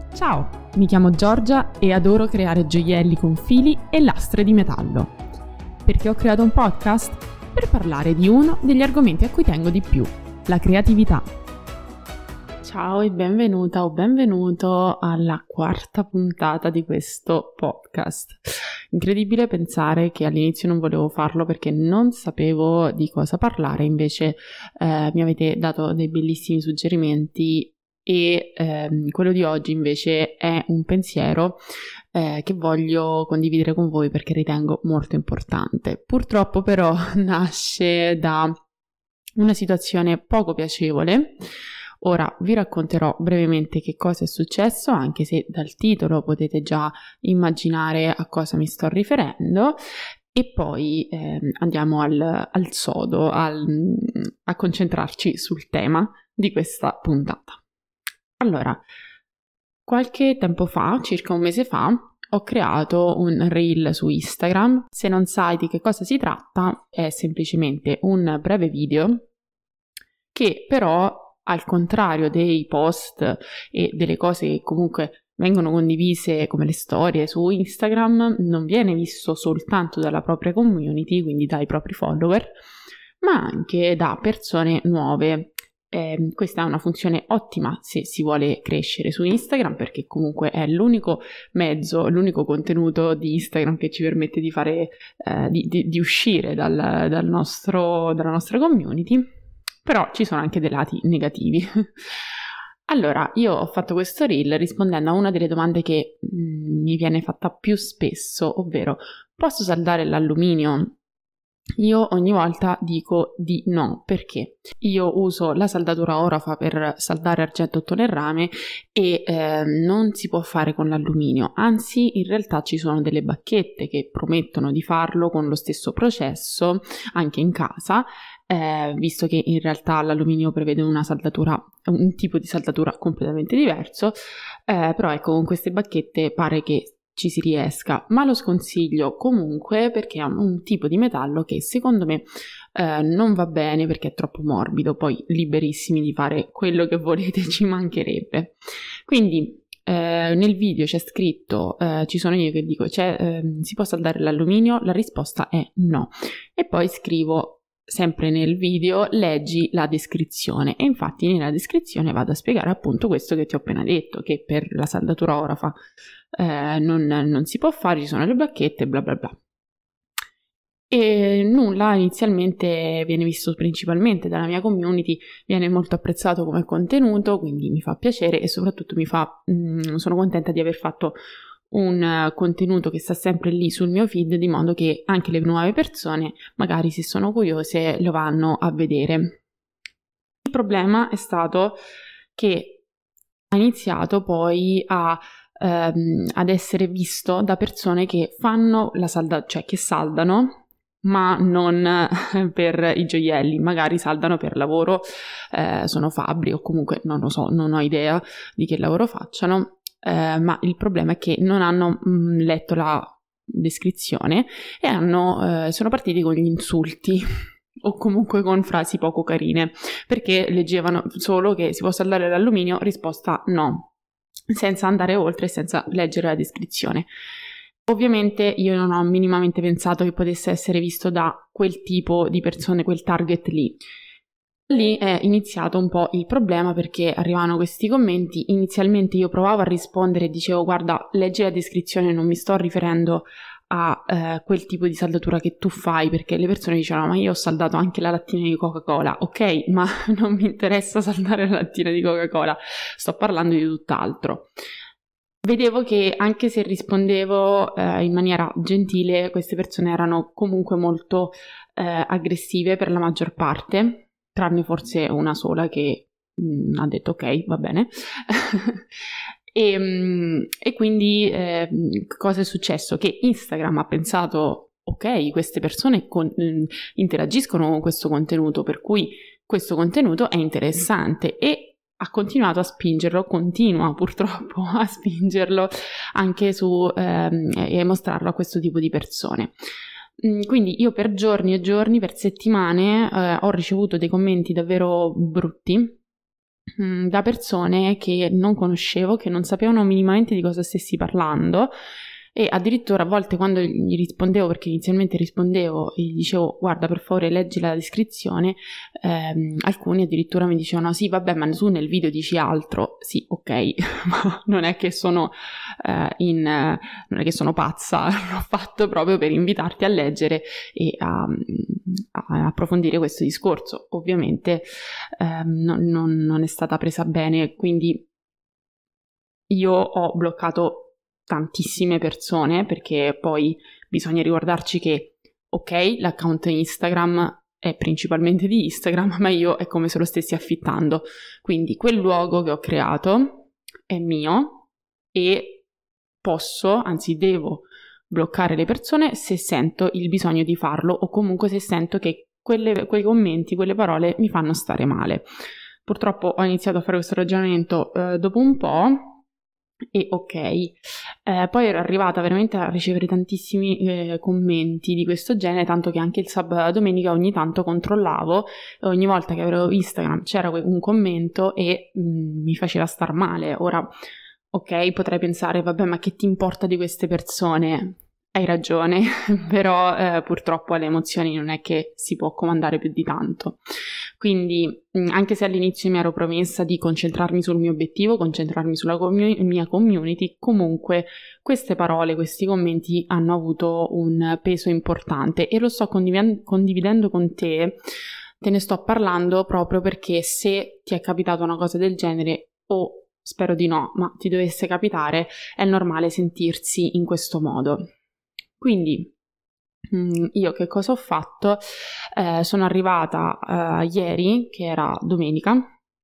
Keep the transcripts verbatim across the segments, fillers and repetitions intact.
Ciao, mi chiamo Giorgia e adoro creare gioielli con fili e lastre di metallo. Perché ho creato un podcast? Per parlare di uno degli argomenti a cui tengo di più, la creatività. Ciao e benvenuta o benvenuto alla quarta puntata di questo podcast. Incredibile pensare che all'inizio non volevo farlo perché non sapevo di cosa parlare, invece eh, mi avete dato dei bellissimi suggerimenti e ehm, quello di oggi invece è un pensiero eh, che voglio condividere con voi perché ritengo molto importante. Purtroppo però nasce da una situazione poco piacevole. Ora vi racconterò brevemente che cosa è successo, anche se dal titolo potete già immaginare a cosa mi sto riferendo, e poi eh, andiamo al, al sodo, al, a concentrarci sul tema di questa puntata. Allora, qualche tempo fa, circa un mese fa, ho creato un reel su Instagram. Se non sai di che cosa si tratta, è semplicemente un breve video che però, al contrario dei post e delle cose che comunque vengono condivise come le storie su Instagram, non viene visto soltanto dalla propria community, quindi dai propri follower, ma anche da persone nuove. Eh, questa è una funzione ottima se si vuole crescere su Instagram, perché comunque è l'unico mezzo, l'unico contenuto di Instagram che ci permette di fare, eh, di, di, di uscire dal, dal nostro, dalla nostra community, però ci sono anche dei lati negativi. Allora, io ho fatto questo reel rispondendo a una delle domande che mh, mi viene fatta più spesso, ovvero: posso saldare l'alluminio? Io ogni volta dico di no, perché io uso la saldatura Orafa per saldare argento, ottone e rame e eh, non si può fare con l'alluminio, anzi in realtà ci sono delle bacchette che promettono di farlo con lo stesso processo anche in casa, eh, visto che in realtà l'alluminio prevede una saldatura, un tipo di saldatura completamente diverso, eh, però ecco, con queste bacchette pare che ci si riesca, ma lo sconsiglio comunque perché è un tipo di metallo che secondo me eh, non va bene perché è troppo morbido. Poi liberissimi di fare quello che volete, ci mancherebbe. Quindi eh, nel video c'è scritto, eh, ci sono io che dico c'è, eh, si può saldare l'alluminio? La risposta è no, e poi scrivo sempre nel video: leggi la descrizione, e infatti nella descrizione vado a spiegare appunto questo che ti ho appena detto, che per la saldatura Orafa eh, non, non si può fare, ci sono le bacchette, bla bla bla. E nulla, inizialmente viene visto principalmente dalla mia community, viene molto apprezzato come contenuto, quindi mi fa piacere e soprattutto mi fa, mh, sono contenta di aver fatto un uh, contenuto che sta sempre lì sul mio feed, di modo che anche le nuove persone, magari se sono curiose, lo vanno a vedere. Il problema è stato che ha iniziato poi a, ehm, ad essere visto da persone che fanno la salda, cioè che saldano, ma non per i gioielli, magari saldano per lavoro, eh, sono fabbri o comunque non lo so, non ho idea di che lavoro facciano. Uh, ma il problema è che non hanno mh, letto la descrizione e hanno, uh, sono partiti con gli insulti o comunque con frasi poco carine, perché leggevano solo che si può saldare l'alluminio, risposta no, senza andare oltre e senza leggere la descrizione. Ovviamente io non ho minimamente pensato che potesse essere visto da quel tipo di persone, quel target lì. Lì è iniziato un po' il problema, perché arrivavano questi commenti. Inizialmente io provavo a rispondere e dicevo: guarda, leggi la descrizione, non mi sto riferendo a eh, quel tipo di saldatura che tu fai, perché le persone dicevano: ma io ho saldato anche la lattina di Coca-Cola. Ok, ma non mi interessa saldare la lattina di Coca-Cola, sto parlando di tutt'altro. Vedevo che anche se rispondevo eh, in maniera gentile, queste persone erano comunque molto eh, aggressive per la maggior parte, tranne forse una sola che mh, ha detto ok, va bene. e, mh, e quindi eh, cosa è successo? Che Instagram ha pensato: ok, queste persone con, mh, interagiscono con questo contenuto, per cui questo contenuto è interessante, e ha continuato a spingerlo, continua purtroppo a spingerlo anche su ehm, e mostrarlo a questo tipo di persone. Quindi io per giorni e giorni, per settimane, eh, ho ricevuto dei commenti davvero brutti mh, da persone che non conoscevo, che non sapevano minimamente di cosa stessi parlando. E addirittura a volte quando gli rispondevo, perché inizialmente rispondevo e gli dicevo guarda per favore leggi la descrizione, ehm, alcuni addirittura mi dicevano sì vabbè ma tu nel video dici altro. Sì, ok, ma non è che sono eh, in eh, non è che sono pazza, l'ho fatto proprio per invitarti a leggere e a, a approfondire questo discorso. Ovviamente ehm, non, non, non è stata presa bene, quindi io ho bloccato tantissime persone, perché poi bisogna ricordarci che ok, l'account Instagram è principalmente di Instagram, ma io è come se lo stessi affittando, quindi quel luogo che ho creato è mio e posso, anzi devo bloccare le persone se sento il bisogno di farlo, o comunque se sento che quelle, quei commenti, quelle parole mi fanno stare male. Purtroppo ho iniziato a fare questo ragionamento eh, dopo un po'. E ok, eh, poi ero arrivata veramente a ricevere tantissimi eh, commenti di questo genere, tanto che anche il sabato domenica ogni tanto controllavo e ogni volta che avevo Instagram c'era un commento e mh, mi faceva star male. Ora, ok, potrei pensare, vabbè, ma che ti importa di queste persone? Hai ragione, però eh, purtroppo alle emozioni non è che si può comandare più di tanto. Quindi, anche se all'inizio mi ero promessa di concentrarmi sul mio obiettivo, concentrarmi sulla commu- mia community, comunque queste parole, questi commenti hanno avuto un peso importante e lo sto condiv- condividendo con te, te ne sto parlando proprio perché se ti è capitata una cosa del genere, o spero di no, ma ti dovesse capitare, è normale sentirsi in questo modo. Quindi io che cosa ho fatto? Eh, sono arrivata eh, ieri, che era domenica,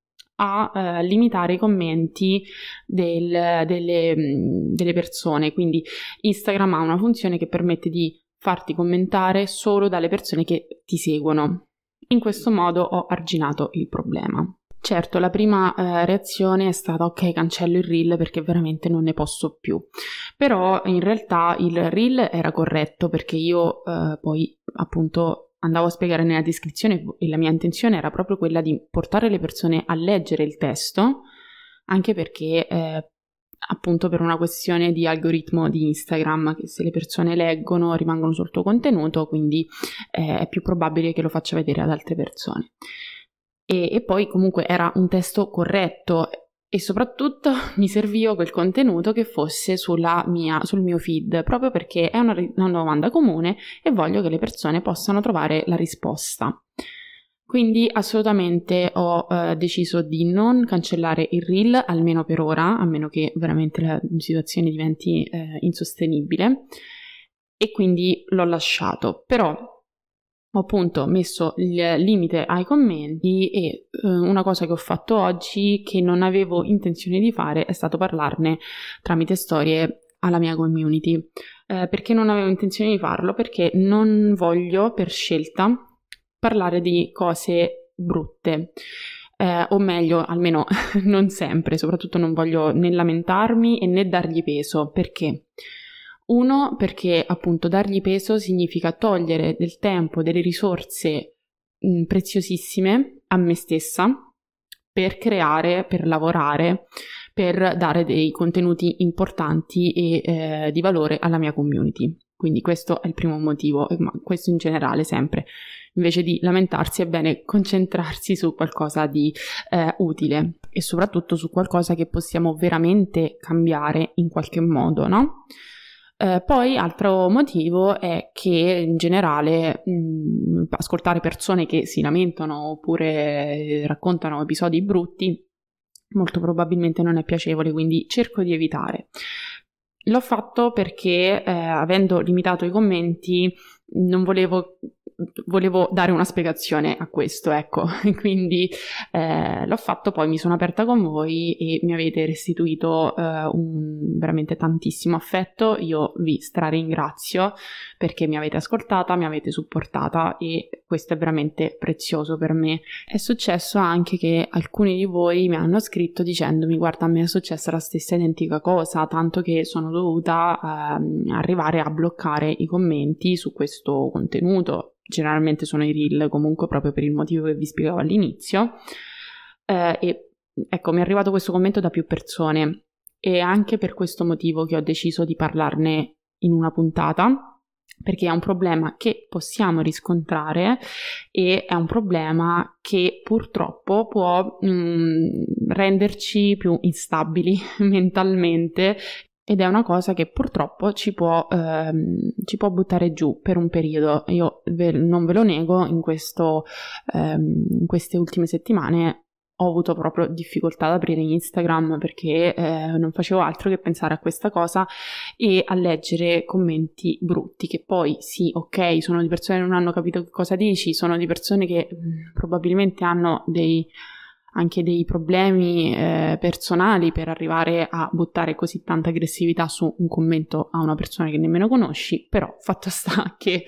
a eh, limitare i commenti del, delle, delle persone. Quindi Instagram ha una funzione che permette di farti commentare solo dalle persone che ti seguono. In questo modo ho arginato il problema. Certo, la prima eh, reazione è stata ok, cancello il reel perché veramente non ne posso più, però in realtà il reel era corretto perché io eh, poi appunto andavo a spiegare nella descrizione e la mia intenzione era proprio quella di portare le persone a leggere il testo, anche perché eh, appunto per una questione di algoritmo di Instagram, che se le persone leggono rimangono sul tuo contenuto, quindi eh, è più probabile che lo faccia vedere ad altre persone. E, e poi comunque era un testo corretto e soprattutto mi serviva quel contenuto che fosse sulla mia, sul mio feed, proprio perché è una, una domanda comune e voglio che le persone possano trovare la risposta. Quindi assolutamente ho eh, deciso di non cancellare il reel, almeno per ora, a meno che veramente la situazione diventi eh, insostenibile, e quindi l'ho lasciato. Però ho appunto messo il limite ai commenti e eh, una cosa che ho fatto oggi che non avevo intenzione di fare è stato parlarne tramite storie alla mia community. Eh, perché non avevo intenzione di farlo? Perché non voglio per scelta parlare di cose brutte. Eh, o meglio, almeno non sempre, soprattutto non voglio né lamentarmi e né dargli peso. Perché? Uno, perché appunto dargli peso significa togliere del tempo, delle risorse mh, preziosissime a me stessa per creare, per lavorare, per dare dei contenuti importanti e eh, di valore alla mia community. Quindi questo è il primo motivo, ma questo in generale sempre. Invece di lamentarsi è bene concentrarsi su qualcosa di eh, utile e soprattutto su qualcosa che possiamo veramente cambiare in qualche modo, no? Eh, poi altro motivo è che in generale mh, ascoltare persone che si lamentano oppure raccontano episodi brutti molto probabilmente non è piacevole, quindi cerco di evitare. L'ho fatto perché eh, avendo limitato i commenti non volevo volevo dare una spiegazione a questo, ecco, quindi eh, l'ho fatto, poi mi sono aperta con voi e mi avete restituito eh, un, veramente tantissimo affetto. Io vi straringrazio perché mi avete ascoltata, mi avete supportata e questo è veramente prezioso per me. È successo anche che alcuni di voi mi hanno scritto dicendomi guarda, a me è successa la stessa identica cosa, tanto che sono dovuta eh, arrivare a bloccare i commenti su questo contenuto. Generalmente sono i reel, comunque proprio per il motivo che vi spiegavo all'inizio, eh, e ecco, mi è arrivato questo commento da più persone e anche per questo motivo che ho deciso di parlarne in una puntata, perché è un problema che possiamo riscontrare e è un problema che purtroppo può mh, renderci più instabili mentalmente, ed è una cosa che purtroppo ci può, ehm, ci può buttare giù per un periodo. Io ve, non ve lo nego, in, questo, ehm, in queste ultime settimane ho avuto proprio difficoltà ad aprire Instagram perché eh, non facevo altro che pensare a questa cosa e a leggere commenti brutti, che poi sì, ok, sono di persone che non hanno capito che cosa dici, sono di persone che mh, probabilmente hanno dei, anche dei problemi eh, personali per arrivare a buttare così tanta aggressività su un commento a una persona che nemmeno conosci, però fatto sta che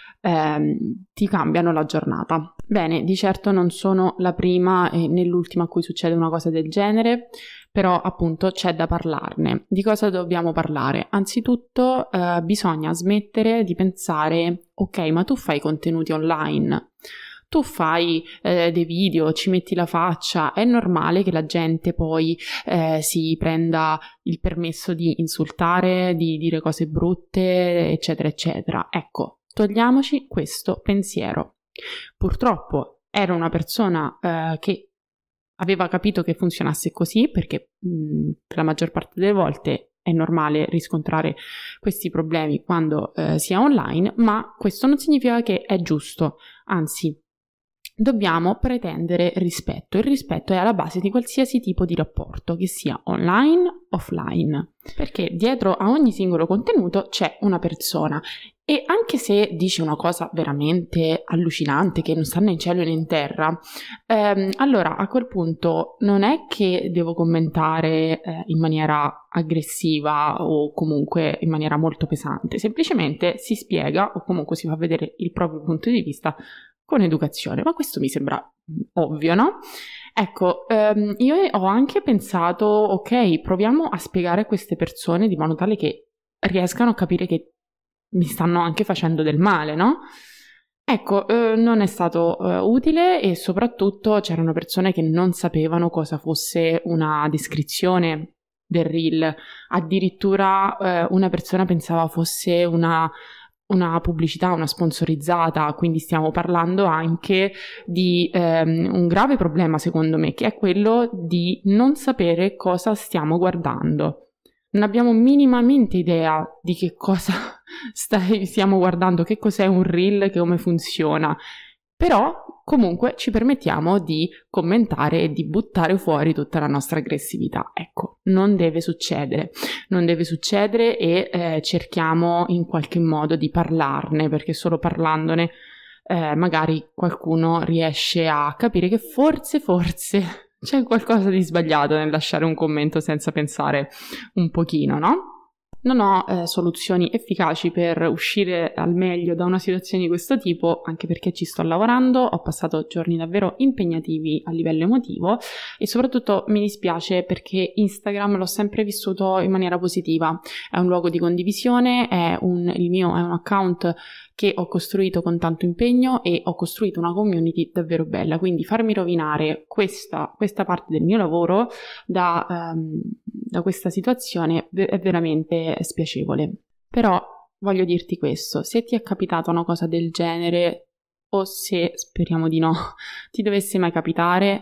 eh, ti cambiano la giornata. Bene, di certo non sono la prima e né l'ultima a cui succede una cosa del genere, però appunto c'è da parlarne. Di cosa dobbiamo parlare? Anzitutto eh, bisogna smettere di pensare, ok, ma tu fai contenuti online, tu fai eh, dei video, ci metti la faccia, è normale che la gente poi eh, si prenda il permesso di insultare, di dire cose brutte, eccetera, eccetera. Ecco, togliamoci questo pensiero. Purtroppo era una persona eh, che aveva capito che funzionasse così, perché mh, per la maggior parte delle volte è normale riscontrare questi problemi quando eh, si è online, ma questo non significa che è giusto, anzi dobbiamo pretendere rispetto. Il rispetto è alla base di qualsiasi tipo di rapporto, che sia online o offline, perché dietro a ogni singolo contenuto c'è una persona. E anche se dice una cosa veramente allucinante che non sta né in cielo né in terra, ehm, allora a quel punto non è che devo commentare eh, in maniera aggressiva o comunque in maniera molto pesante, semplicemente si spiega o comunque si fa vedere il proprio punto di vista con educazione, ma questo mi sembra ovvio, no? Ecco, ehm, io ho anche pensato, ok, proviamo a spiegare a queste persone di modo tale che riescano a capire che mi stanno anche facendo del male, no? Ecco, eh, non è stato eh, utile e soprattutto c'erano persone che non sapevano cosa fosse una descrizione del reel, addirittura eh, una persona pensava fosse una, una pubblicità, una sponsorizzata, quindi stiamo parlando anche di ehm, un grave problema secondo me, che è quello di non sapere cosa stiamo guardando. Non abbiamo minimamente idea di che cosa stai, stiamo guardando, che cos'è un reel, che come funziona, però comunque ci permettiamo di commentare e di buttare fuori tutta la nostra aggressività. Ecco, non deve succedere, non deve succedere e eh, cerchiamo in qualche modo di parlarne, perché solo parlandone eh, magari qualcuno riesce a capire che forse, forse c'è qualcosa di sbagliato nel lasciare un commento senza pensare un pochino, no? Non ho eh, soluzioni efficaci per uscire al meglio da una situazione di questo tipo, anche perché ci sto lavorando, ho passato giorni davvero impegnativi a livello emotivo e soprattutto mi dispiace perché Instagram l'ho sempre vissuto in maniera positiva. È un luogo di condivisione, è un, il mio è un account che ho costruito con tanto impegno e ho costruito una community davvero bella, quindi farmi rovinare questa, questa parte del mio lavoro da, um, da questa situazione è veramente spiacevole. Però voglio dirti questo, se ti è capitata una cosa del genere o se, speriamo di no, ti dovesse mai capitare,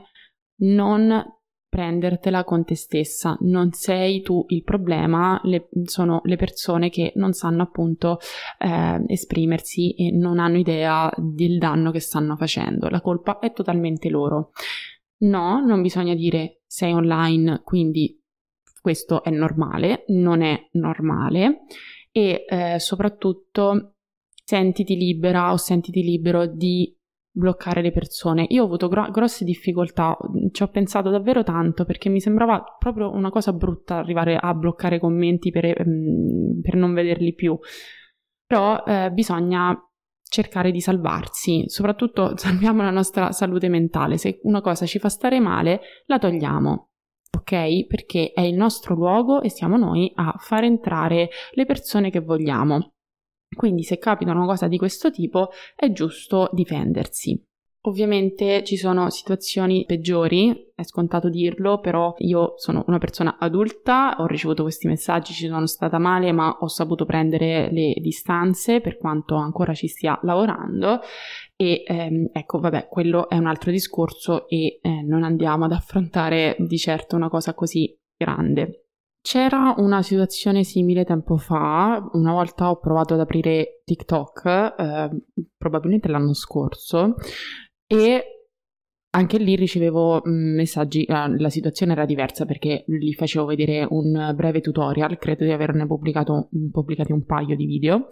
non prendertela con te stessa, non sei tu il problema, le, sono le persone che non sanno appunto eh, esprimersi e non hanno idea del danno che stanno facendo, la colpa è totalmente loro. No, non bisogna dire sei online, quindi questo è normale, non è normale e eh, soprattutto sentiti libera o sentiti libero di bloccare le persone. Io ho avuto gro- grosse difficoltà, ci ho pensato davvero tanto perché mi sembrava proprio una cosa brutta arrivare a bloccare commenti per, ehm, per non vederli più, però eh, bisogna cercare di salvarsi, soprattutto salviamo la nostra salute mentale. Se una cosa ci fa stare male la togliamo, ok? Perché è il nostro luogo e siamo noi a far entrare le persone che vogliamo. Quindi se capita una cosa di questo tipo è giusto difendersi. Ovviamente ci sono situazioni peggiori, è scontato dirlo, però io sono una persona adulta, ho ricevuto questi messaggi, ci sono stata male, ma ho saputo prendere le distanze per quanto ancora ci stia lavorando e ehm, ecco, vabbè, quello è un altro discorso e eh, non andiamo ad affrontare di certo una cosa così grande. C'era una situazione simile tempo fa, una volta ho provato ad aprire TikTok, eh, probabilmente l'anno scorso, e anche lì ricevevo messaggi, la situazione era diversa perché gli facevo vedere un breve tutorial, credo di averne pubblicato, pubblicati un paio di video.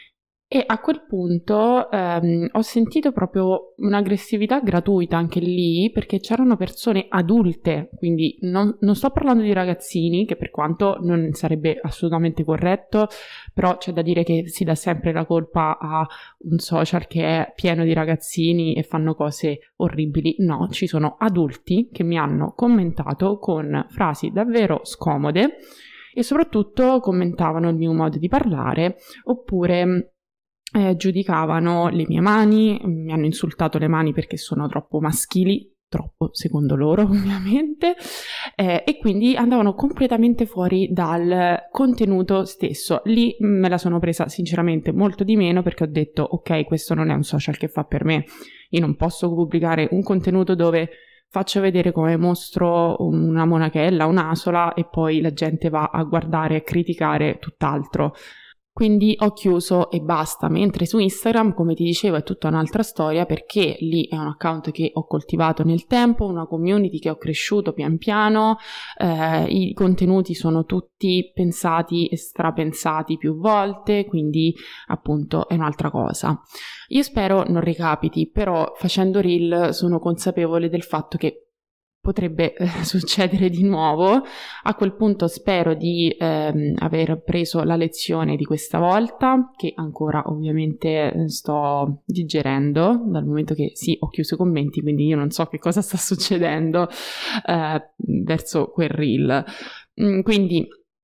E a quel punto ehm, ho sentito proprio un'aggressività gratuita anche lì, perché c'erano persone adulte, quindi non, non sto parlando di ragazzini, che per quanto non sarebbe assolutamente corretto, però c'è da dire che si dà sempre la colpa a un social che è pieno di ragazzini e fanno cose orribili. No, ci sono adulti che mi hanno commentato con frasi davvero scomode e soprattutto commentavano il mio modo di parlare, oppure Eh, giudicavano le mie mani, mi hanno insultato le mani perché sono troppo maschili, troppo secondo loro ovviamente, eh, e quindi andavano completamente fuori dal contenuto stesso. Lì me la sono presa sinceramente molto di meno, perché ho detto ok, questo non è un social che fa per me, io non posso pubblicare un contenuto dove faccio vedere come mostro una monachella, un'asola e poi la gente va a guardare e criticare tutt'altro. Quindi ho chiuso e basta, mentre su Instagram, come ti dicevo, è tutta un'altra storia, perché lì è un account che ho coltivato nel tempo, una community che ho cresciuto pian piano, eh, i contenuti sono tutti pensati e strapensati più volte, quindi appunto è un'altra cosa. Io spero non ricapiti, però facendo reel sono consapevole del fatto che potrebbe eh, succedere di nuovo. A quel punto spero di ehm, aver preso la lezione di questa volta, che ancora ovviamente sto digerendo, dal momento che sì, ho chiuso i commenti, quindi io non so che cosa sta succedendo eh, verso quel reel. Mm, quindi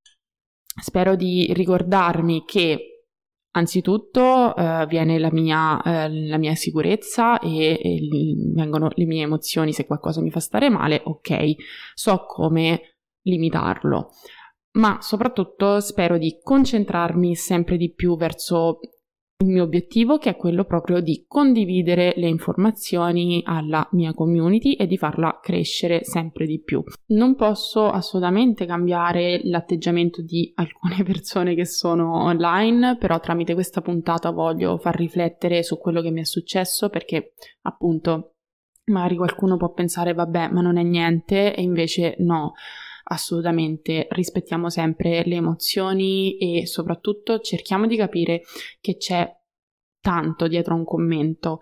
spero di ricordarmi che anzitutto uh, viene la mia, uh, la mia sicurezza e, e l- vengono le mie emozioni. Se qualcosa mi fa stare male, ok, so come limitarlo, ma soprattutto spero di concentrarmi sempre di più verso il mio obiettivo, che è quello proprio di condividere le informazioni alla mia community e di farla crescere sempre di più. Non posso assolutamente cambiare l'atteggiamento di alcune persone che sono online, però tramite questa puntata voglio far riflettere su quello che mi è successo, perché appunto magari qualcuno può pensare vabbè, ma non è niente, e invece no. Assolutamente, rispettiamo sempre le emozioni e soprattutto cerchiamo di capire che c'è tanto dietro a un commento.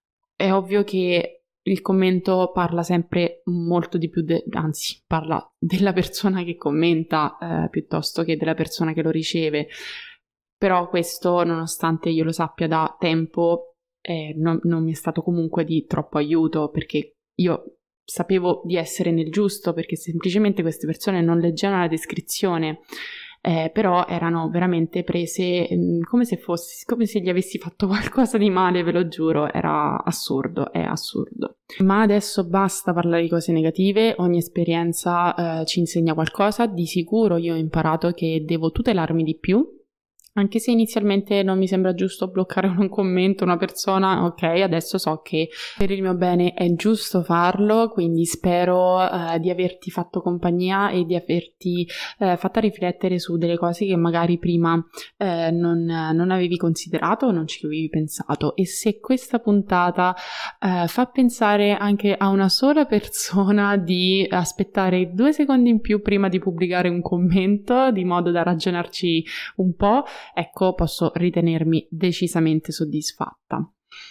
È ovvio che il commento parla sempre molto di più, de- anzi parla della persona che commenta eh, piuttosto che della persona che lo riceve, però questo, nonostante io lo sappia da tempo, eh, non, non mi è stato comunque di troppo aiuto, perché io sapevo di essere nel giusto, perché semplicemente queste persone non leggevano la descrizione, eh, però erano veramente prese mh, come se fossi, come se gli avessi fatto qualcosa di male, ve lo giuro, era assurdo, è assurdo. Ma adesso basta parlare di cose negative, ogni esperienza eh, ci insegna qualcosa. Di sicuro io ho imparato che devo tutelarmi di più, anche se inizialmente non mi sembra giusto bloccare un commento, una persona, ok, adesso so che per il mio bene è giusto farlo, quindi spero eh, di averti fatto compagnia e di averti eh, fatta riflettere su delle cose che magari prima eh, non, non avevi considerato o non ci avevi pensato. E se questa puntata eh, fa pensare anche a una sola persona di aspettare due secondi in più prima di pubblicare un commento, di modo da ragionarci un po', ecco, posso ritenermi decisamente soddisfatta.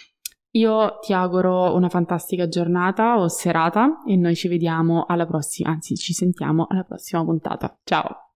Io ti auguro una fantastica giornata o serata e noi ci vediamo alla prossima, anzi ci sentiamo alla prossima puntata. Ciao!